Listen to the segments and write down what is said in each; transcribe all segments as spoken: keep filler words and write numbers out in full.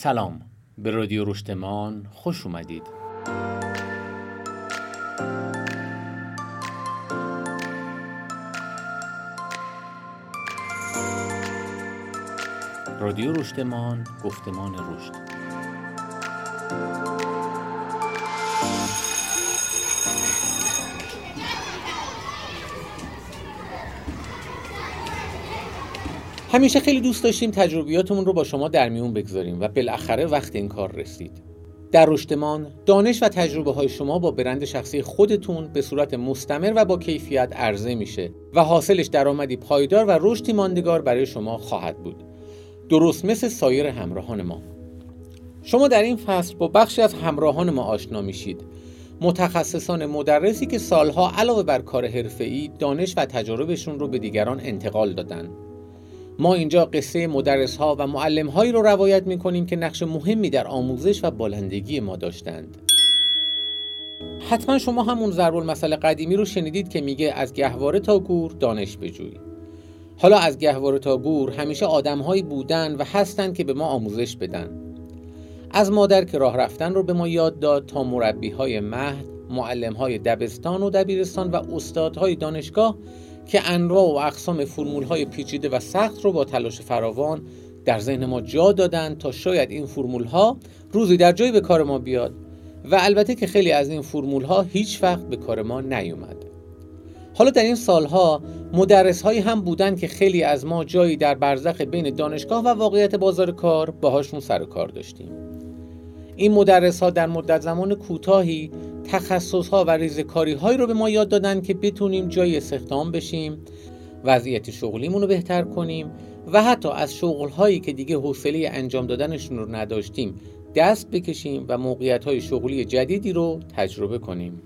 سلام، به رادیو رشتمان خوش اومدید. رادیو رشتمان، گفتمان رشد. همیشه خیلی دوست داشتیم تجربیاتمون رو با شما در میون بگذاریم و بالاخره وقت این کار رسید. در رشتمان دانش و تجربه های شما با برند شخصی خودتون به صورت مستمر و با کیفیت عرضه میشه و حاصلش درآمدی پایدار و رشدی ماندگار برای شما خواهد بود. درست مثل سایر همراهان ما. شما در این فصل با بخشی از همراهان ما آشنا میشید. متخصصان مدرسی که سالها علاوه بر کار حرفه‌ای دانش و تجاربشون رو به دیگران انتقال دادن. ما اینجا قصه مدرس‌ها و معلم‌هایی رو روایت می‌کنیم که نقش مهمی در آموزش و بالندگی ما داشتند. حتما شما همون ضرب المثل قدیمی رو شنیدید که میگه از گهواره تا گور دانش بجوی. حالا از گهواره تا گور همیشه آدم‌هایی بودن و هستن که به ما آموزش بدن. از مادر که راه رفتن رو به ما یاد داد تا مربی‌های مهد، معلم‌های دبستان و دبیرستان و استادهای دانشگاه که انواع و اقسام فرمول‌های پیچیده و سخت رو با تلاش فراوان در ذهن ما جا دادن تا شاید این فرمول‌ها روزی در جایی به کار ما بیاد و البته که خیلی از این فرمول‌ها هیچ وقت به کار ما نیومد. حالا در این سالها مدرس‌هایی هم بودن که خیلی از ما جایی در برزخ بین دانشگاه و واقعیت بازار کار باهاشون سر و کار داشتیم. این مدرس‌ها در مدت زمان کوتاهی تخصص‌ها و ریزکاری‌هایی رو به ما یاد دادن که بتونیم جای استخدام بشیم، وضعیت شغلیمون رو بهتر کنیم و حتی از شغل‌هایی که دیگه حوصله انجام دادنشون رو نداشتیم دست بکشیم و موقعیت‌های شغلی جدیدی رو تجربه کنیم.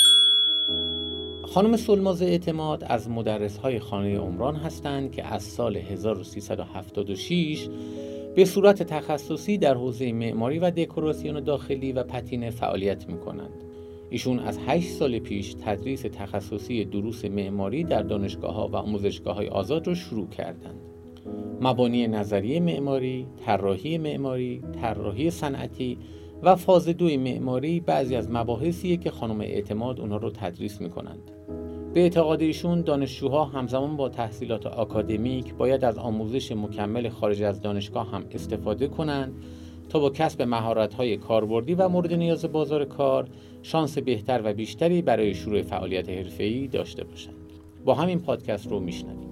خانم سلماز اعتماد از مدرس‌های خانه عمران هستند که از سال هزار و سیصد و هفتاد و شش به صورت تخصصی در حوزه معماری و دکوراسیون داخلی و پتینه فعالیت می‌کنند. ایشون از هشت سال پیش تدریس تخصصی دروس معماری در دانشگاه‌ها و آموزشگاه‌های آزاد رو شروع کردند. مبانی نظریه معماری، طراحی معماری، طراحی صنعتی و فاز دوی معماری بعضی از مباحثیه که خانم اعتماد اونها رو تدریس می‌کنند. به اعتقاد ایشون دانشجوها همزمان با تحصیلات آکادمیک باید از آموزش مکمل خارج از دانشگاه هم استفاده کنند تا با کسب مهارت‌های کاربردی و مورد نیاز بازار کار شانس بهتر و بیشتری برای شروع فعالیت حرفه‌ای داشته باشند. با همین پادکست رو میشنویم.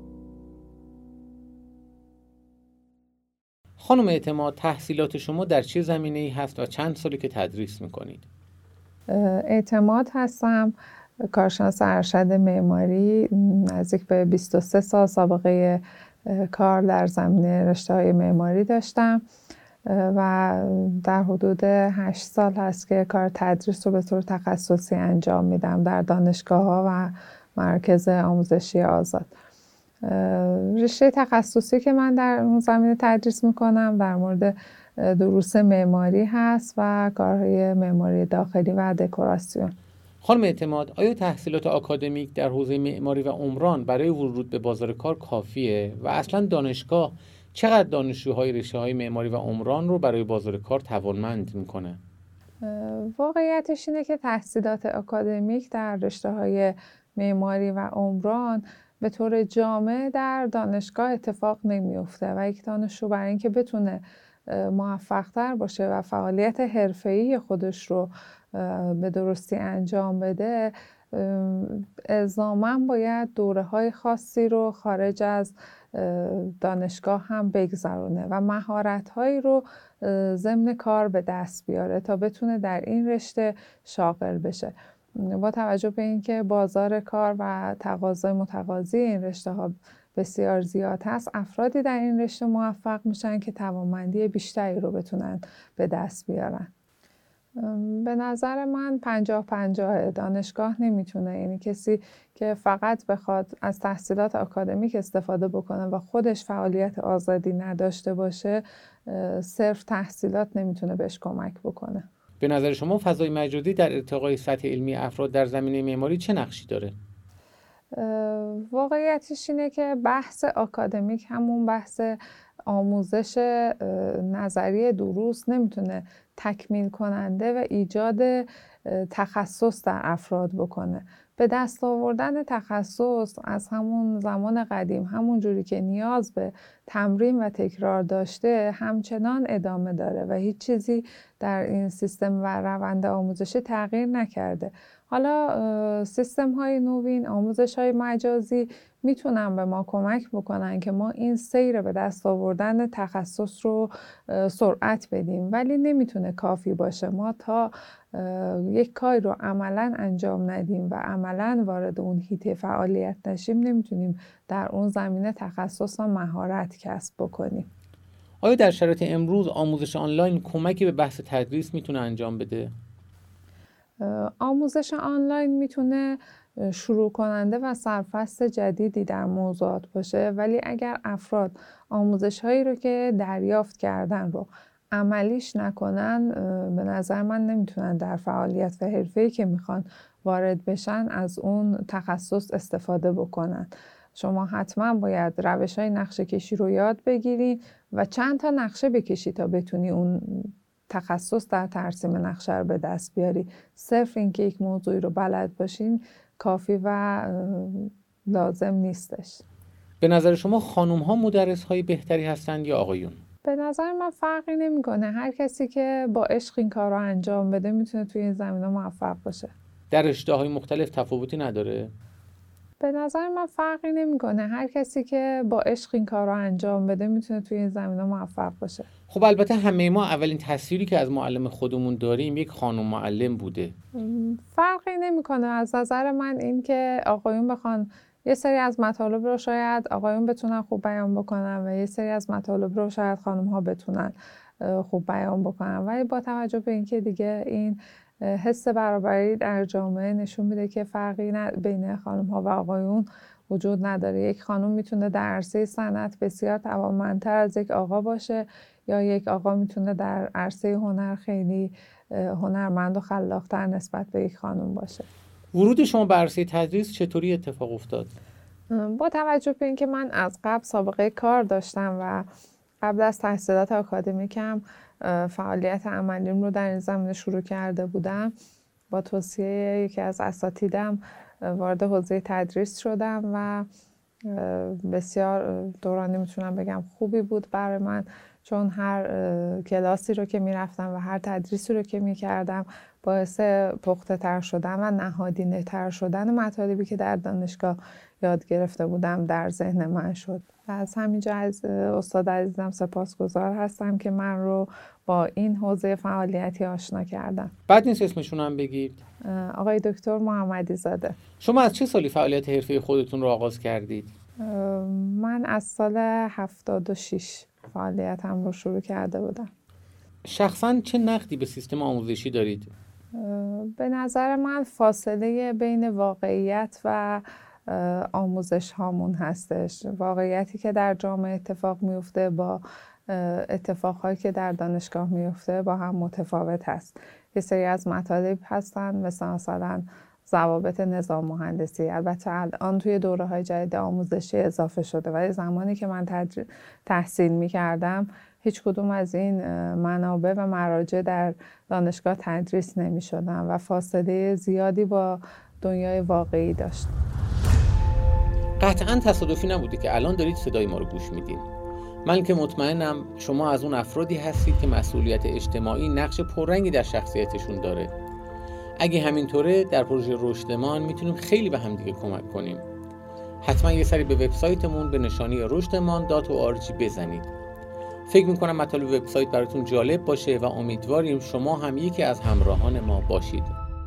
خانم اعتماد، تحصیلات شما در چه زمینه‌ای هست و چند سالی که تدریس می‌کنید؟ اعتماد هستم، کارشناس ارشد معماری، نزدیک به بیست و سه سال سابقه کار در زمینه رشته‌های معماری داشتم و در حدود هشت سال هست که کار تدریس رو به طور تخصصی انجام میدم در دانشگاه‌ها و مرکز آموزشی آزاد. رشته تخصصی که من در اون زمینه تدریس میکنم در مورد دروس معماری هست و کارهای معماری داخلی و دکوراسیون. خانم اعتماد، آیا تحصیلات آکادمیک در حوزه معماری و عمران برای ورود به بازار کار کافیه و اصلا دانشگاه چقدر دانشجوهای رشته‌های معماری و عمران رو برای بازار کار توانمند میکنه؟ واقعیتش اینه که تحصیلات آکادمیک در رشته‌های معماری و عمران به طور جامع در دانشگاه اتفاق نمیفته و یک دانشجو برای اینکه بتونه موفق‌تر باشه و فعالیت حرفه‌ای خودش رو به درستی انجام بده الزاماً باید دوره‌های خاصی رو خارج از دانشگاه هم بگذرونه و مهارت‌هایی رو ضمن کار به دست بیاره تا بتونه در این رشته شاغل بشه. با توجه به اینکه بازار کار و تقاضای متقاضی این رشته‌ها بسیار زیاد هست، افرادی در این رشته موفق میشن که توانمندی بیشتری رو بتونن به دست بیارن. به نظر من پنجاه پنجاه دانشگاه نمیتونه، یعنی کسی که فقط بخواد از تحصیلات آکادمیک استفاده بکنه و خودش فعالیت آزادی نداشته باشه، صرف تحصیلات نمیتونه بهش کمک بکنه. به نظر شما فضای مجازی در ارتقای سطح علمی افراد در زمینه معماری چه نقشی داره؟ واقعیتش اینه که بحث آکادمیک همون بحث آموزش نظری دروس نمیتونه تکمیل کننده و ایجاد تخصص در افراد بکنه. به دست آوردن تخصص از همون زمان قدیم، همون جوری که نیاز به تمرین و تکرار داشته، همچنان ادامه داره و هیچ چیزی در این سیستم و روند آموزشی تغییر نکرده. حالا سیستم های نوین، آموزش های مجازی میتونن به ما کمک بکنن که ما این سیر به دست آوردن تخصص رو سرعت بدیم، ولی نمیتونه کافی باشه. ما تا یک کاری رو عملاً انجام ندیم و عملاً وارد اون حیطه فعالیت نشیم، نمیتونیم در اون زمینه تخصص و مهارت کسب بکنیم. آیا در شرایط امروز آموزش آنلاین کمکی به بحث تدریس میتونه انجام بده؟ آموزش آنلاین میتونه شروع کننده و سرفصل جدیدی در موضوعات باشه، ولی اگر افراد آموزش هایی رو که دریافت کردن رو عملیش نکنن، به نظر من نمیتونن در فعالیت و حرفه‌ای که میخوان وارد بشن از اون تخصص استفاده بکنن. شما حتما باید روش های نقشه کشی رو یاد بگیری و چند تا نقشه بکشی تا بتونی اون تخصص در ترسیم نقشه رو به دست بیاری. صرف اینکه یک موضوعی رو بلد باشین کافی و لازم نیستش. به نظر شما خانم ها مدرس های بهتری هستند یا آقایون؟ به نظر من فرقی نمی‌کنه. هر کسی که با عشق این کار رو انجام بده میتونه توی این زمینه موفق باشه. در رشته‌های مختلف تفاوتی نداره؟ به نظر من فرقی نمی‌کنه. هر کسی که با عشق این کار رو انجام بده میتونه توی این زمینه موفق باشه. خب البته همه ما اولین تصویری که از معلم خودمون داریم یک خانم معلم بوده. فرقی نمی‌کنه. از نظر من این که آقایون بخوان یه سری از مطالب رو شاید آقایون بتونن خوب بیان بکنن و یه سری از مطالب رو شاید خانم ها بتونن خوب بیان بکنن، ولی با توجه به اینکه دیگه این حس برابری در جامعه نشون میده که فرقی بین خانم ها و آقایون وجود نداره. یک خانم میتونه در عرصه صنعت بسیار توانمندتر از یک آقا باشه، یا یک آقا میتونه در عرصه هنر خیلی هنرمند و خلاق‌تر نسبت به یک خانم باشه. ورود شما به عرصه تدریس چطوری اتفاق افتاد؟ با توجه به اینکه من از قبل سابقه کار داشتم و قبل از تحصیلات آکادمیکم فعالیت عملیم رو در این زمینه شروع کرده بودم، با توصیه یکی از اساتیدم وارد حوزه تدریس شدم و بسیار دورانی میتونم بگم خوبی بود برای من، چون هر کلاسی رو که میرفتم و هر تدریسی رو که میکردم باعث پخته تر شدن و نهادینه تر شدن مطالبی که در دانشگاه یاد گرفته بودم در ذهن من شد. و از همینجا از استاد عزیزم سپاسگزار هستم که من رو با این حوزه فعالیتی آشنا کردن. بعد نیست اسمشون هم بگید. آقای دکتر محمدی زاده. شما از چه سالی فعالیت حرفی خودتون رو آغاز کردید؟ من از سال هفتاد و شش فعالیتم رو شروع کرده بودم. شخصاً چه نقدی به سیستم آموزشی دارید؟ به نظر من فاصله بین واقعیت و آموزش هامون هستش. واقعیتی که در جامعه اتفاق میفته با اتفاقهایی که در دانشگاه میفته با هم متفاوت هست. یه سری از مطالب هستن مثل مثلا ضوابط نظام مهندسی، البته الان توی دوره‌های جدید آموزشی اضافه شده، ولی زمانی که من تج... تحصیل می‌کردم هیچ کدوم از این منابع و مراجع در دانشگاه تدریس نمی‌شدن و فاصله زیادی با دنیای واقعی داشت. قطعاً تصادفی نبوده که الان دارید صدای ما رو گوش میدین. من که مطمئنم شما از اون افرادی هستید که مسئولیت اجتماعی نقش پررنگی در شخصیتشون داره. اگه همینطوره در پروژه رشدمان میتونیم خیلی به هم دیگه کمک کنیم. حتما یه سری به وبسایتمون به نشانی رشدمان دات او آر جی بزنید. فکر میکنم مطالب وبسایت براتون جالب باشه و امیدواریم شما هم یکی از همراهان ما باشید.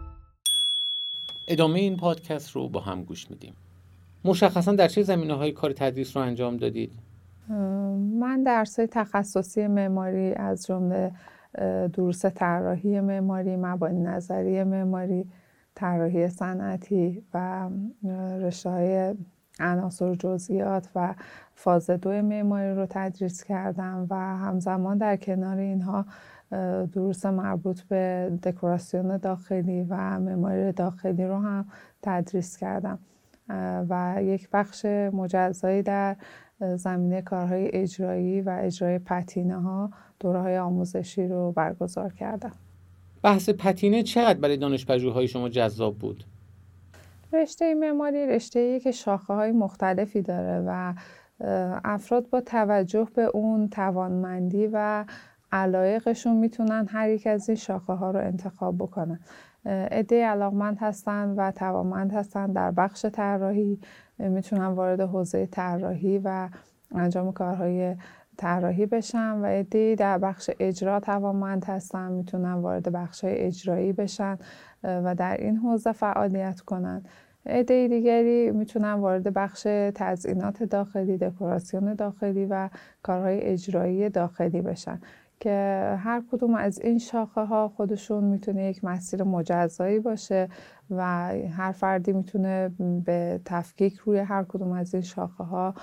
ادامه این پادکست رو با هم گوش میدیم. مشخصا در چه زمینه‌های کار تدریس رو انجام دادید؟ من درس‌های تخصصی معماری از جمله دروس طراحی معماری، مبانی نظری معماری، طراحی صنعتی و رشته‌های عناصر جزئیات و فاز دو معماری رو تدریس کردم و همزمان در کنار اینها دروس مربوط به دکوراسیون داخلی و معماری داخلی رو هم تدریس کردم و یک بخش مجزایی در زمینه کارهای اجرایی و اجرای پتینه ها دوره‌های آموزشی رو برگزار کردم. بحث پتینه چقدر برای دانش‌پژوههای شما جذاب بود؟ رشته معماری رشته‌ایه که شاخه‌های مختلفی داره و افراد با توجه به اون توانمندی و علایقشون میتونن هر یک از این شاخه‌ها رو انتخاب بکنن. عده‌ای علاقمند هستن و توانمند هستن در بخش طراحی، میتونن وارد حوزه طراحی و انجام کارهای طراحی بشن و عده‌ای در بخش اجرا توانمند هستن، میتونن وارد بخش‌های اجرایی بشن و در این حوزه فعالیت کنن. عده دیگری میتونن وارد بخش تزیینات داخلی، دکوراسیون داخلی و کارهای اجرایی داخلی بشن که هر کدوم از این شاخه ها خودشون میتونه یک مسیر مجزایی باشه و هر فردی میتونه به تفکیک روی هر کدوم از این شاخه ها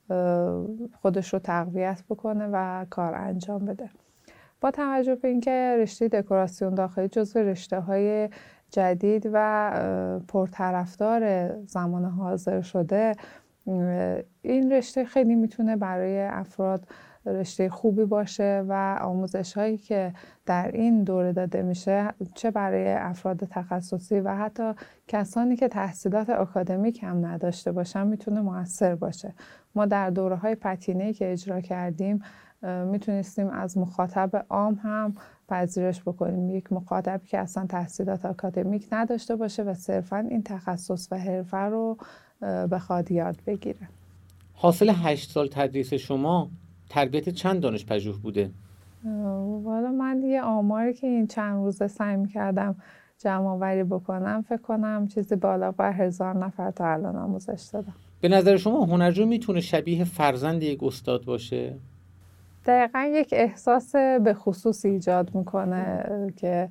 خودش رو تقویت بکنه و کار انجام بده. با توجه به اینکه رشته دکوراسیون داخلی جزو رشته‌های جدید و پرطرفدار زمان حاضر شده، این رشته خیلی میتونه برای افراد رشته خوبی باشه و آموزش هایی که در این دوره داده میشه چه برای افراد تخصصی و حتی کسانی که تحصیلات آکادمیک هم نداشته باشن میتونه موثر باشه. ما در دوره های پتینه‌ای که اجرا کردیم میتونستیم از مخاطب عام هم پذیرش بکنیم، یک مخاطبی که اصلا تحصیلات آکادمیک نداشته باشه و صرفاً این تخصص و حرفه رو بخواد یاد بگیره. حاصل هشت سال تدریس شما تربیت چند دانش‌پژوه بوده؟ والا من یه آماری که این چند روزه سعی می‌کردم جمع آوری بکنم فکر کنم چیزی بالا بر هزار نفر تا الان آموزش دادم. به نظر شما هنرجو میتونه شبیه فرزند یک استاد باشه؟ دقیقا یک احساس به خصوص ایجاد میکنه که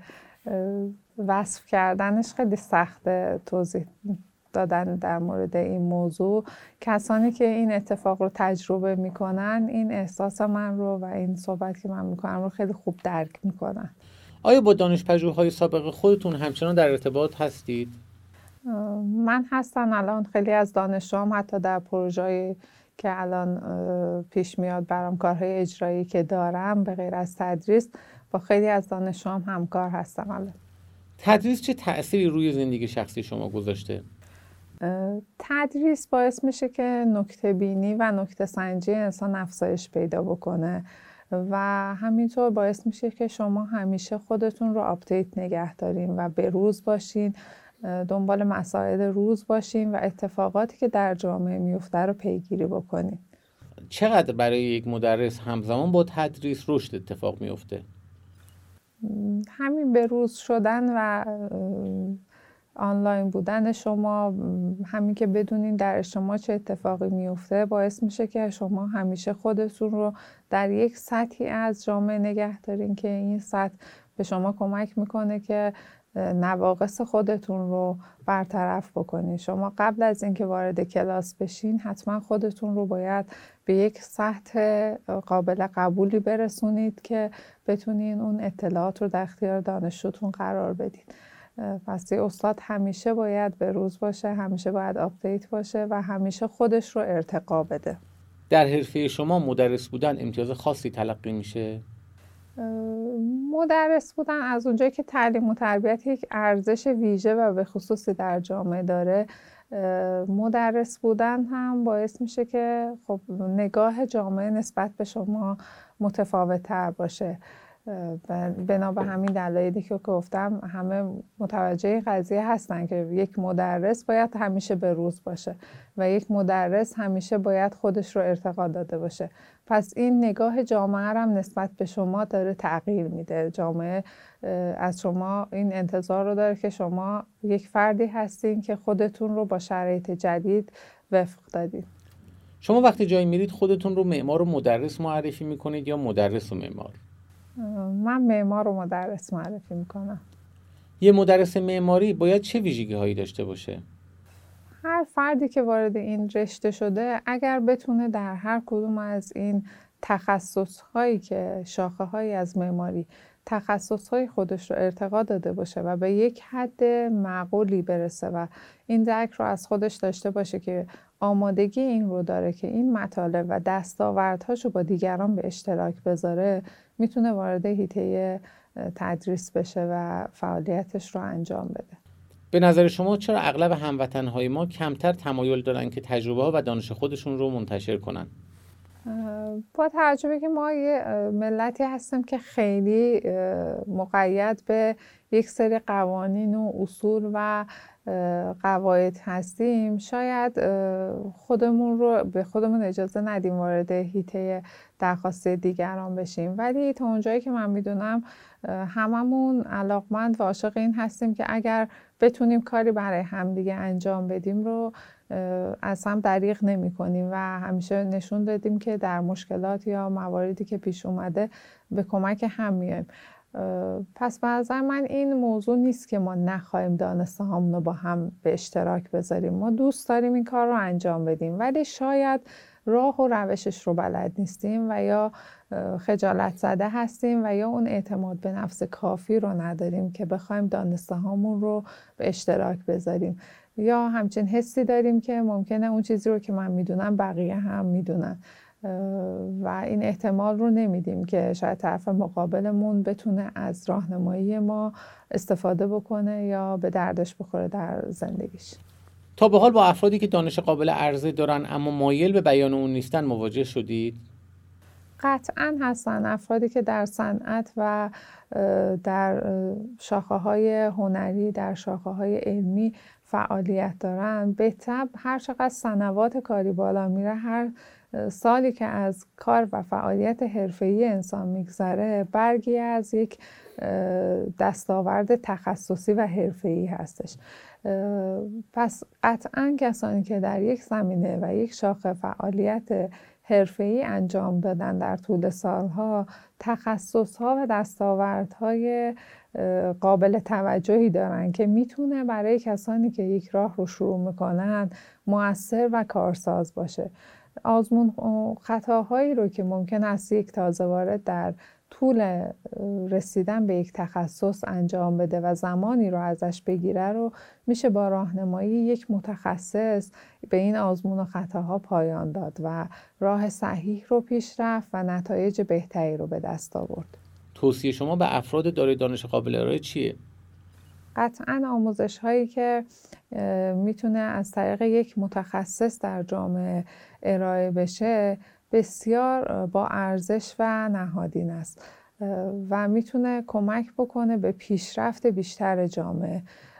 وصف کردنش خیلی سخته، توضیح دادن در مورد این موضوع. کسانی که این اتفاق رو تجربه میکنن این احساس من رو و این صحبت که من میکنم رو خیلی خوب درک میکنن. آیا با دانش‌پژوه‌های سابق خودتون همچنان در ارتباط هستید؟ من هستم. الان خیلی از دانشجوام حتی در پروژه‌ای که الان پیش میاد برام کارهای اجرایی که دارم به غیر از تدریس با خیلی از دانشجوام همکار هستم. الان تدریس چه تأثیری روی زندگی شخصی شما گذاشته؟ تدریس باعث میشه که نکته بینی و نکته سنجی انسان افزایش پیدا بکنه و همینطور باعث میشه که شما همیشه خودتون رو آپدیت نگه دارین و به روز باشین، دنبال مسائل روز باشین و اتفاقاتی که در جامعه میفته رو پیگیری بکنین. چقدر برای یک مدرس همزمان با تدریس رشد اتفاق میفته؟ همین به روز شدن و آنلاین بودن شما، همین که بدونین در شما چه اتفاقی میفته باعث میشه که شما همیشه خودتون رو در یک سطحی از جامعه نگه دارین که این سطح به شما کمک میکنه که نواقص خودتون رو برطرف بکنین. شما قبل از اینکه وارد کلاس بشین حتما خودتون رو باید به یک سطح قابل قبولی برسونید که بتونین اون اطلاعات رو در اختیار دانشجوتون قرار بدین. پس یه استاد همیشه باید به روز باشه، همیشه باید آپدیت باشه و همیشه خودش رو ارتقا بده. در حرفه شما مدرس بودن امتیاز خاصی تلقی میشه؟ مدرس بودن از اونجایی که تعلیم و تربیت یک ارزش ویژه و به خصوصی در جامعه داره، مدرس بودن هم باعث میشه که خب نگاه جامعه نسبت به شما متفاوت تر باشه. بنا به همین دلایلی که گفتم همه متوجه این قضیه هستن که یک مدرس باید همیشه به روز باشه و یک مدرس همیشه باید خودش رو ارتقا داده باشه. پس این نگاه جامعه هم نسبت به شما داره تغییر میده. جامعه از شما این انتظار رو داره که شما یک فردی هستین که خودتون رو با شرایط جدید وفق دادید. شما وقتی جایی میرید خودتون رو معمار و مدرس معرفی میکنید یا مدرس و معمار؟ من معمار و مدرس معرفی میکنم. یه مدرس معماری باید چه ویژگی هایی داشته باشه؟ هر فردی که وارد این رشته شده اگر بتونه در هر کدوم از این تخصص هایی که شاخه هایی از معماری تخصص های خودش رو ارتقا داده باشه و به یک حد معقولی برسه و این درک رو از خودش داشته باشه که آمادگی این رو داره که این مطالب و دستاوردهاشو با دیگران به اشتراک بذاره، میتونه وارد حیطه تدریس بشه و فعالیتش رو انجام بده. به نظر شما چرا اغلب هموطنهای ما کمتر تمایل دارن که تجربه ها و دانش خودشون رو منتشر کنن؟ با توجه به که ما یه ملتی هستیم که خیلی مقید به یک سری قوانین و اصول و قواعد هستیم، شاید خودمون رو به خودمون اجازه ندیم وارد حیطه درخواست دیگران بشیم. ولی تا اونجایی که من میدونم هممون علاقمند و عاشق این هستیم که اگر بتونیم کاری برای همدیگه انجام بدیم رو از هم دریغ نمی کنیم و همیشه نشون دادیم که در مشکلات یا مواردی که پیش اومده به کمک هم میایم. پس به نظر من این موضوع نیست که ما نخواهیم دانسته هامون رو با هم به اشتراک بذاریم. ما دوست داریم این کار رو انجام بدیم، ولی شاید راه و روشش رو بلد نیستیم و یا خجالت زده هستیم و یا اون اعتماد به نفس کافی رو نداریم که بخوایم دانسته هامون رو به اشتراک بذاریم، یا همچین حسی داریم که ممکنه اون چیزی رو که من میدونم بقیه هم میدونن و این احتمال رو نمیدیم که شاید طرف مقابلمون بتونه از راهنمایی ما استفاده بکنه یا به دردش بخوره در زندگیش. تا به حال با افرادی که دانش قابل عرضه دارن اما مایل به بیان اون نیستن مواجه شدید؟ قطعاً هستن افرادی که در صنعت و در شاخه‌های هنری، در شاخه‌های علمی فعالیت دارن. به طبع هر چقدر سنوات کاری بالا میره، هر سالی که از کار و فعالیت حرفه‌ای انسان میگذره برگی از یک دستاورد تخصصی و حرفه‌ای هستش. پس قطعاً کسانی که در یک زمینه و یک شاخه فعالیت حرفه‌ای انجام دادن در طول سالها، تخصص‌ها و دستاوردهای قابل توجهی دارن که میتونه برای کسانی که یک راه رو شروع میکنن مؤثر و کارساز باشه. آزمون خطاهایی رو که ممکن است یک تازه وارد در طول رسیدن به یک تخصص انجام بده و زمانی رو ازش بگیره رو میشه با راهنمایی یک متخصص به این آزمون و خطاها پایان داد و راه صحیح رو پیش رفت و نتایج بهتری رو به دست آورد. توصیه شما به افراد دارای دانش قابل ارائه چیه؟ قطعاً آموزش هایی که میتونه از طریق یک متخصص در جامعه ارائه بشه بسیار با ارزش و نهادین است و میتونه کمک بکنه به پیشرفت بیشتر جامعه.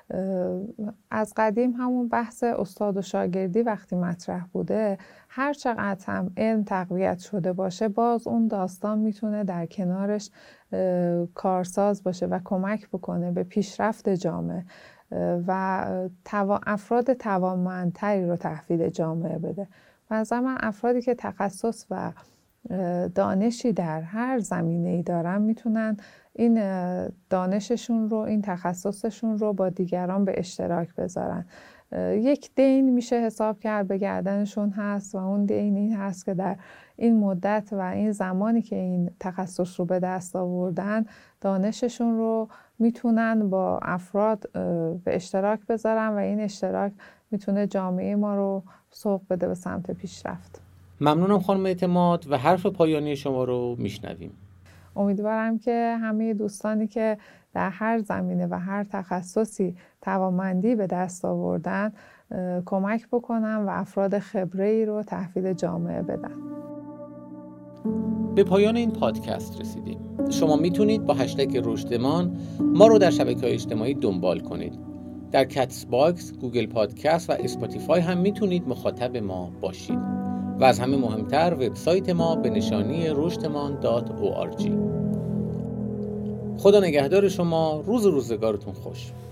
از قدیم همون بحث استاد و شاگردی وقتی مطرح بوده، هر چقدر هم علم تقویت شده باشه باز اون داستان میتونه در کنارش کارساز باشه و کمک بکنه به پیشرفت جامعه و افراد توانمندتری رو تحویل جامعه بده. مثلا من افرادی که تخصص و دانشی در هر زمینه‌ای دارن میتونن این دانششون رو، این تخصصشون رو با دیگران به اشتراک بذارن. یک دین میشه حساب کرد به گردنشون هست و اون دین این هست که در این مدت و این زمانی که این تخصص رو به دست آوردن دانششون رو میتونن با افراد به اشتراک بذارن و این اشتراک میتونه جامعه ما رو سوق بده به سمت پیشرفت. ممنونم خانم اعتماد و حرف پایانی شما رو میشنویم. امیدوارم که همه دوستانی که در هر زمینه و هر تخصصی توانمندی به دست آوردن کمک بکنن و افراد خبره‌ای رو تحویل جامعه بدن. به پایان این پادکست رسیدیم. شما میتونید با هشتگ رشدمان ما رو در شبکه‌های اجتماعی دنبال کنید. در کاتس باکس، گوگل پادکست و اسپاتیفای هم میتونید مخاطب ما باشید. و از همه مهمتر وبسایت ما به نشانی رشدمان دات او آر جی. خدا نگهدار شما. روز روزگارتون خوش.